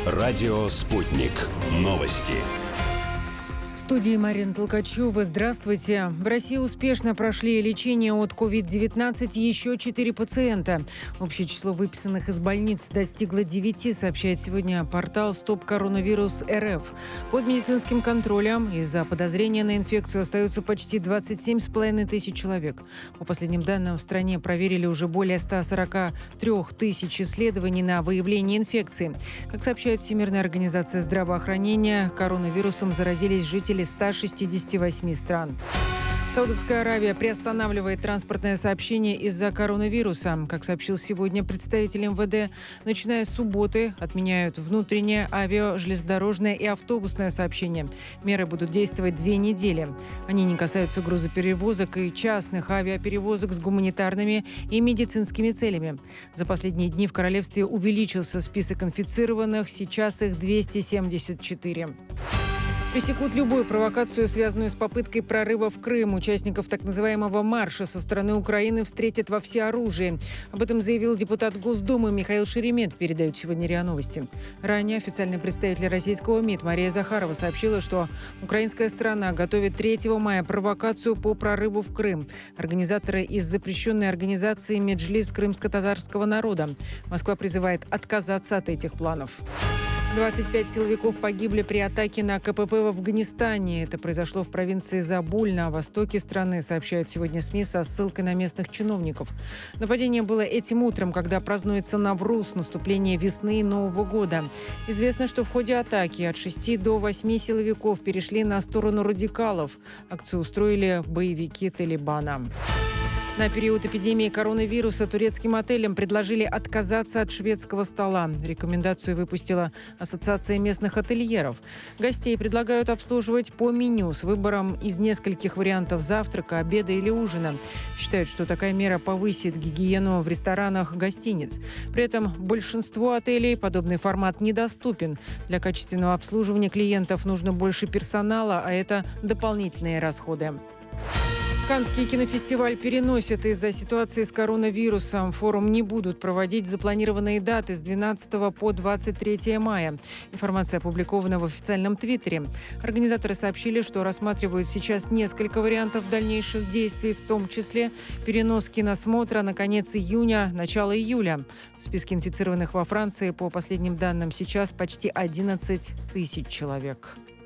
Радио «Спутник». Новости. В студии Марина Толкачева. Здравствуйте. В России успешно прошли лечение от COVID-19 еще 4 пациента. Общее число выписанных из больниц достигло 9, сообщает сегодня портал «Стоп Коронавирус РФ». Под медицинским контролем из-за подозрения на инфекцию остаются почти 27,5 тысяч человек. По последним данным, в стране проверили уже более 143 тысяч исследований на выявление инфекции. Как сообщает Всемирная организация здравоохранения, коронавирусом заразились жители 168 стран. Саудовская Аравия приостанавливает транспортное сообщение из-за коронавируса. Как сообщил сегодня представитель МВД, начиная с субботы отменяют внутреннее, железнодорожное и автобусное сообщение. Меры будут действовать 2 недели. Они не касаются грузоперевозок и частных авиаперевозок с гуманитарными и медицинскими целями. За последние дни в королевстве увеличился список инфицированных, сейчас их 274. Пресекут любую провокацию, связанную с попыткой прорыва в Крым. Участников так называемого марша со стороны Украины встретят во всеоружии. Об этом заявил депутат Госдумы Михаил Шеремет, передают сегодня РИА Новости. Ранее официальный представитель российского МИД Мария Захарова сообщила, что украинская сторона готовит 3 мая провокацию по прорыву в Крым. Организаторы из запрещенной организации Меджлис крымско-татарского народа. Москва призывает отказаться от этих планов. 25 силовиков погибли при атаке на КПП в Афганистане. Это произошло в провинции Забуль на востоке страны, сообщают сегодня СМИ со ссылкой на местных чиновников. Нападение было этим утром, когда празднуется Навруз, наступление весны и Нового года. Известно, что в ходе атаки от 6 до 8 силовиков перешли на сторону радикалов. Акцию устроили боевики Талибана. На период эпидемии коронавируса турецким отелям предложили отказаться от шведского стола. Рекомендацию выпустила Ассоциация местных ательеров. Гостей предлагают обслуживать по меню с выбором из нескольких вариантов завтрака, обеда или ужина. Считают, что такая мера повысит гигиену в ресторанах гостиниц. При этом большинству отелей подобный формат недоступен. Для качественного обслуживания клиентов нужно больше персонала, а это дополнительные расходы. Каннский кинофестиваль переносят из-за ситуации с коронавирусом. Форум не будут проводить запланированные даты с 12 по 23 мая. Информация опубликована в официальном твиттере. Организаторы сообщили, что рассматривают сейчас несколько вариантов дальнейших действий, в том числе перенос киносмотра на конец июня, начало июля. В списке инфицированных во Франции, по последним данным, сейчас почти 11 тысяч человек.